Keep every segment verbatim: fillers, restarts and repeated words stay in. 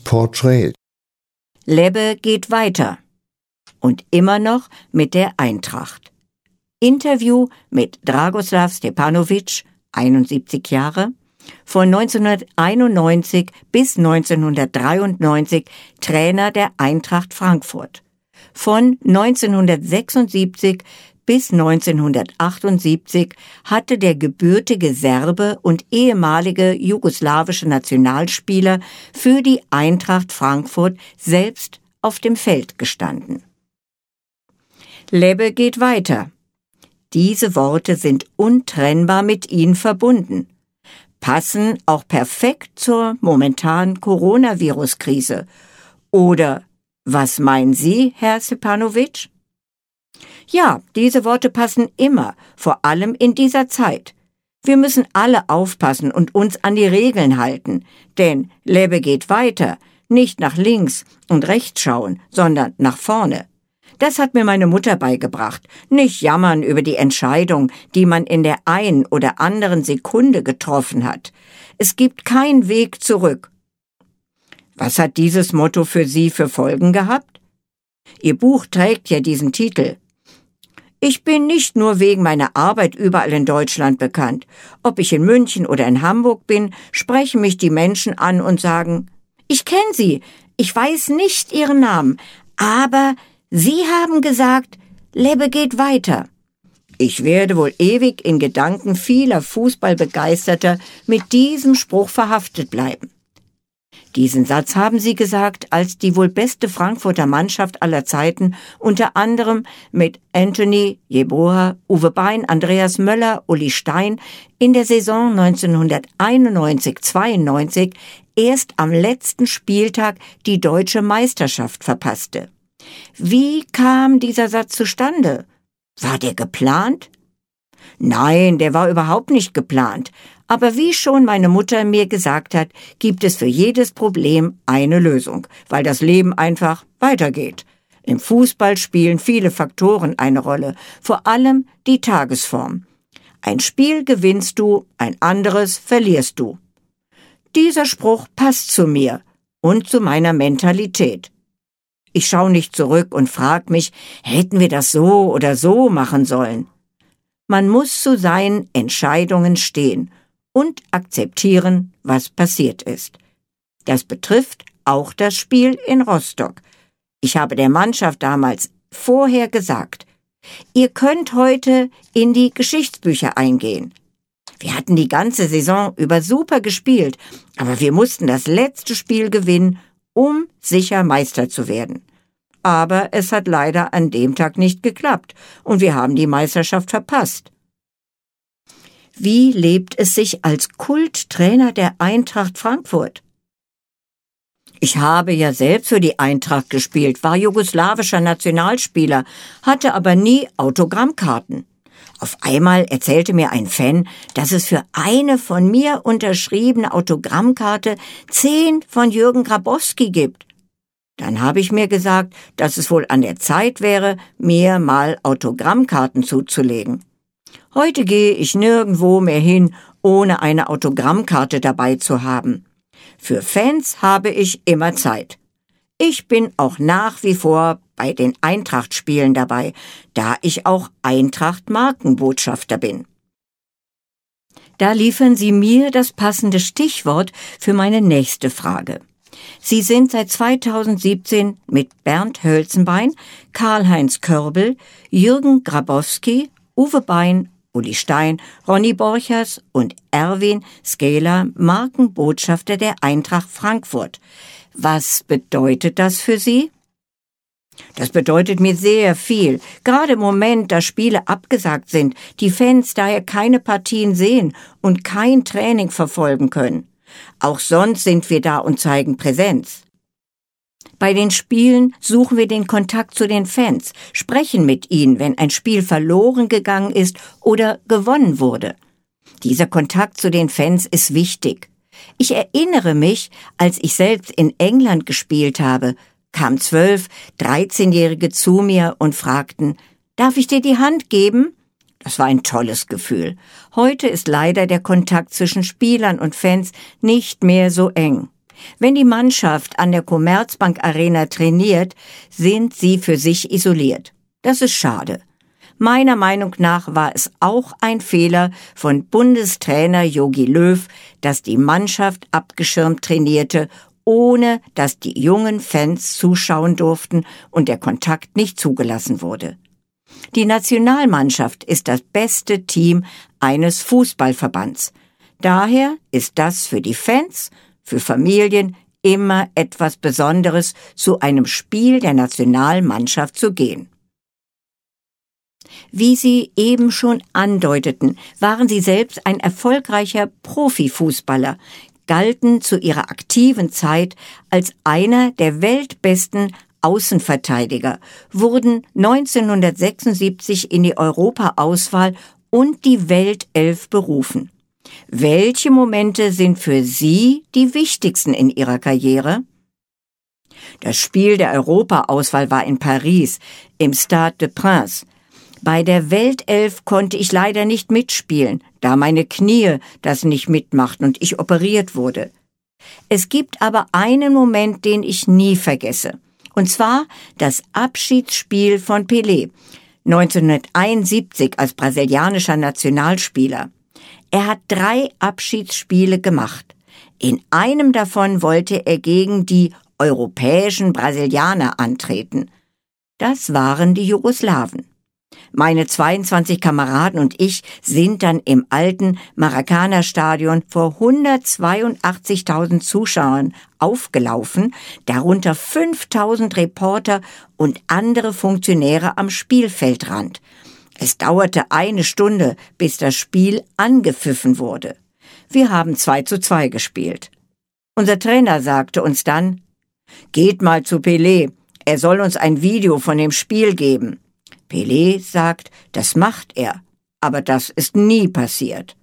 portrayed. Lebbe geht weiter. Und immer noch mit der Eintracht. Interview mit Dragoslav Stepanovic, einundsiebzig Jahre, von neunzehnhunderteinundneunzig bis neunzehnhundertdreiundneunzig Trainer der Eintracht Frankfurt. Von neunzehnhundertsechsundsiebzig bis neunzehnhundertachtundsiebzig hatte der gebürtige Serbe und ehemalige jugoslawische Nationalspieler für die Eintracht Frankfurt selbst auf dem Feld gestanden. Lebbe geht weiter. Diese Worte sind untrennbar mit ihm verbunden, passen auch perfekt zur momentanen Coronavirus-Krise. Oder was meinen Sie, Herr Stepanovic? Ja, diese Worte passen immer, vor allem in dieser Zeit. Wir müssen alle aufpassen und uns an die Regeln halten, denn Lebbe geht weiter, nicht nach links und rechts schauen, sondern nach vorne. Das hat mir meine Mutter beigebracht. Nicht jammern über die Entscheidung, die man in der einen oder anderen Sekunde getroffen hat. Es gibt keinen Weg zurück. Was hat dieses Motto für Sie für Folgen gehabt? Ihr Buch trägt ja diesen Titel. Ich bin nicht nur wegen meiner Arbeit überall in Deutschland bekannt. Ob ich in München oder in Hamburg bin, sprechen mich die Menschen an und sagen, ich kenne Sie, ich weiß nicht Ihren Namen, aber Sie haben gesagt, Lebbe geht weiter. Ich werde wohl ewig in Gedanken vieler Fußballbegeisterter mit diesem Spruch verhaftet bleiben. Diesen Satz haben Sie gesagt, als die wohl beste Frankfurter Mannschaft aller Zeiten, unter anderem mit Anthony Yeboah, Uwe Bein, Andreas Möller, Uli Stein, in der Saison neunzehnhunderteinundneunzig zweiundneunzig erst am letzten Spieltag die deutsche Meisterschaft verpasste. Wie kam dieser Satz zustande? War der geplant? Nein, der war überhaupt nicht geplant. Aber wie schon meine Mutter mir gesagt hat, gibt es für jedes Problem eine Lösung, weil das Leben einfach weitergeht. Im Fußball spielen viele Faktoren eine Rolle, vor allem die Tagesform. Ein Spiel gewinnst du, ein anderes verlierst du. Dieser Spruch passt zu mir und zu meiner Mentalität. Ich schaue nicht zurück und frage mich, hätten wir das so oder so machen sollen? Man muss zu seinen Entscheidungen stehen und akzeptieren, was passiert ist. Das betrifft auch das Spiel in Rostock. Ich habe der Mannschaft damals vorher gesagt, ihr könnt heute in die Geschichtsbücher eingehen. Wir hatten die ganze Saison über super gespielt, aber wir mussten das letzte Spiel gewinnen, um sicher Meister zu werden. Aber es hat leider an dem Tag nicht geklappt und wir haben die Meisterschaft verpasst. Wie lebt es sich als Kulttrainer der Eintracht Frankfurt? Ich habe ja selbst für die Eintracht gespielt, war jugoslawischer Nationalspieler, hatte aber nie Autogrammkarten. Auf einmal erzählte mir ein Fan, dass es für eine von mir unterschriebene Autogrammkarte zehn von Jürgen Grabowski gibt. Dann habe ich mir gesagt, dass es wohl an der Zeit wäre, mir mal Autogrammkarten zuzulegen. Heute gehe ich nirgendwo mehr hin, ohne eine Autogrammkarte dabei zu haben. Für Fans habe ich immer Zeit. Ich bin auch nach wie vor bei den Eintracht-Spielen dabei, da ich auch Eintracht-Markenbotschafter bin. Da liefern Sie mir das passende Stichwort für meine nächste Frage. Sie sind seit zweitausendsiebzehn mit Bernd Hölzenbein, Karl-Heinz Körbel, Jürgen Grabowski, Uwe Bein, Uli Stein, Ronny Borchers und Erwin Skeler Markenbotschafter der Eintracht Frankfurt. Was bedeutet das für Sie? Das bedeutet mir sehr viel, gerade im Moment, da Spiele abgesagt sind, die Fans daher keine Partien sehen und kein Training verfolgen können. Auch sonst sind wir da und zeigen Präsenz. Bei den Spielen suchen wir den Kontakt zu den Fans, sprechen mit ihnen, wenn ein Spiel verloren gegangen ist oder gewonnen wurde. Dieser Kontakt zu den Fans ist wichtig. Ich erinnere mich, als ich selbst in England gespielt habe, kamen zwölf-, dreizehnjährige zu mir und fragten, darf ich dir die Hand geben? Das war ein tolles Gefühl. Heute ist leider der Kontakt zwischen Spielern und Fans nicht mehr so eng. Wenn die Mannschaft an der Commerzbank Arena trainiert, sind sie für sich isoliert. Das ist schade. Meiner Meinung nach war es auch ein Fehler von Bundestrainer Jogi Löw, dass die Mannschaft abgeschirmt trainierte, ohne dass die jungen Fans zuschauen durften und der Kontakt nicht zugelassen wurde. Die Nationalmannschaft ist das beste Team eines Fußballverbands. Daher ist das für die Fans, für Familien immer etwas Besonderes, zu einem Spiel der Nationalmannschaft zu gehen. Wie Sie eben schon andeuteten, waren Sie selbst ein erfolgreicher Profifußballer, galten zu Ihrer aktiven Zeit als einer der weltbesten Außenverteidiger, wurden neunzehnhundertsechsundsiebzig in die Europa-Auswahl und die Weltelf berufen. Welche Momente sind für Sie die wichtigsten in Ihrer Karriere? Das Spiel der Europa-Auswahl war in Paris, im Stade de Prince. Bei der Weltelf konnte ich leider nicht mitspielen, da meine Knie das nicht mitmachten und ich operiert wurde. Es gibt aber einen Moment, den ich nie vergesse. Und zwar das Abschiedsspiel von Pelé, neunzehnhunderteinundsiebzig als brasilianischer Nationalspieler. Er hat drei Abschiedsspiele gemacht. In einem davon wollte er gegen die europäischen Brasilianer antreten. Das waren die Jugoslawen. Meine zweiundzwanzig Kameraden und ich sind dann im alten Maracanã-Stadion vor hundertzweiundachtzigtausend Zuschauern aufgelaufen, darunter fünftausend Reporter und andere Funktionäre am Spielfeldrand. Es dauerte eine Stunde, bis das Spiel angepfiffen wurde. Wir haben zwei zu zwei gespielt. Unser Trainer sagte uns dann: »Geht mal zu Pelé, er soll uns ein Video von dem Spiel geben.« Pelé sagt, das macht er, aber das ist nie passiert.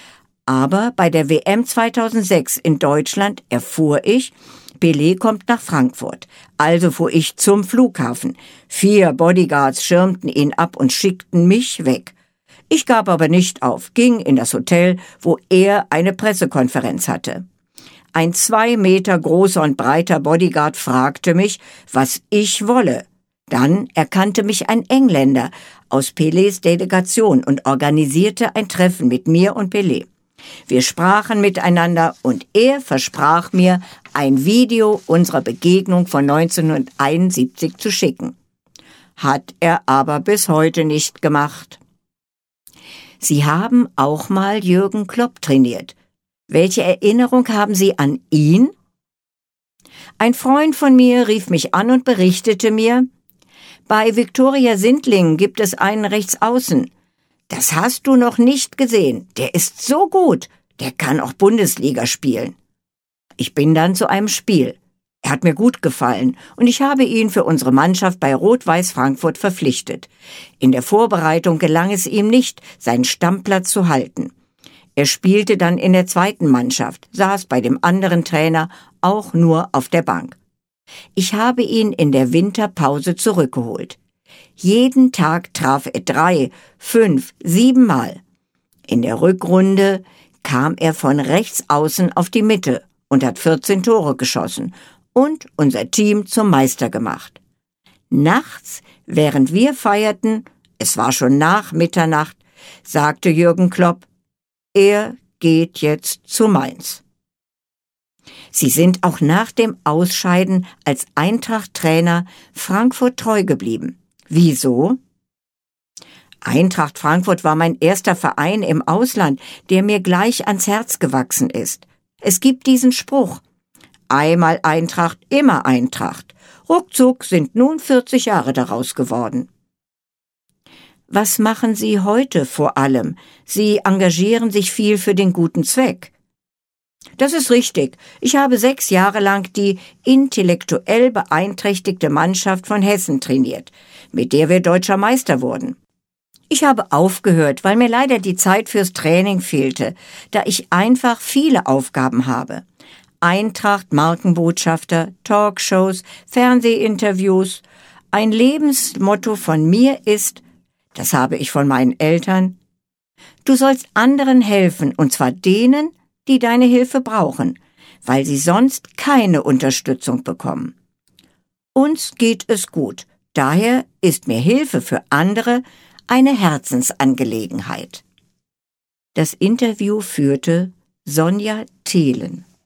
Aber bei der W M zweitausendsechs in Deutschland erfuhr ich, Pelé kommt nach Frankfurt. Also fuhr ich zum Flughafen. Vier Bodyguards schirmten ihn ab und schickten mich weg. Ich gab aber nicht auf, ging in das Hotel, wo er eine Pressekonferenz hatte. Ein zwei Meter großer und breiter Bodyguard fragte mich, was ich wolle. Dann erkannte mich ein Engländer aus Pelés Delegation und organisierte ein Treffen mit mir und Pelé. Wir sprachen miteinander und er versprach mir, ein Video unserer Begegnung von neunzehnhunderteinundsiebzig zu schicken. Hat er aber bis heute nicht gemacht. Sie haben auch mal Jürgen Klopp trainiert. Welche Erinnerung haben Sie an ihn? Ein Freund von mir rief mich an und berichtete mir: Bei Viktoria Sindlingen gibt es einen Rechtsaußen. Das hast du noch nicht gesehen. Der ist so gut. Der kann auch Bundesliga spielen. Ich bin dann zu einem Spiel. Er hat mir gut gefallen und ich habe ihn für unsere Mannschaft bei Rot-Weiß Frankfurt verpflichtet. In der Vorbereitung gelang es ihm nicht, seinen Stammplatz zu halten. Er spielte dann in der zweiten Mannschaft, saß bei dem anderen Trainer auch nur auf der Bank. Ich habe ihn in der Winterpause zurückgeholt. Jeden Tag traf er drei, fünf, sieben Mal. In der Rückrunde kam er von rechts außen auf die Mitte und hat vierzehn Tore geschossen und unser Team zum Meister gemacht. Nachts, während wir feierten, es war schon nach Mitternacht, sagte Jürgen Klopp, er geht jetzt zu Mainz. Sie sind auch nach dem Ausscheiden als Eintracht-Trainer Frankfurt treu geblieben. Wieso? Eintracht Frankfurt war mein erster Verein im Ausland, der mir gleich ans Herz gewachsen ist. Es gibt diesen Spruch: Einmal Eintracht, immer Eintracht. Ruckzuck sind nun vierzig Jahre daraus geworden. Was machen Sie heute vor allem? Sie engagieren sich viel für den guten Zweck. Das ist richtig. Ich habe sechs Jahre lang die intellektuell beeinträchtigte Mannschaft von Hessen trainiert, mit der wir deutscher Meister wurden. Ich habe aufgehört, weil mir leider die Zeit fürs Training fehlte, da ich einfach viele Aufgaben habe. Eintracht, Markenbotschafter, Talkshows, Fernsehinterviews. Ein Lebensmotto von mir ist, das habe ich von meinen Eltern: Du sollst anderen helfen, und zwar denen, die deine Hilfe brauchen. weil sie sonst keine Unterstützung bekommen. Uns geht es gut, daher ist mir Hilfe für andere eine Herzensangelegenheit. Das Interview führte Sonja Thelen.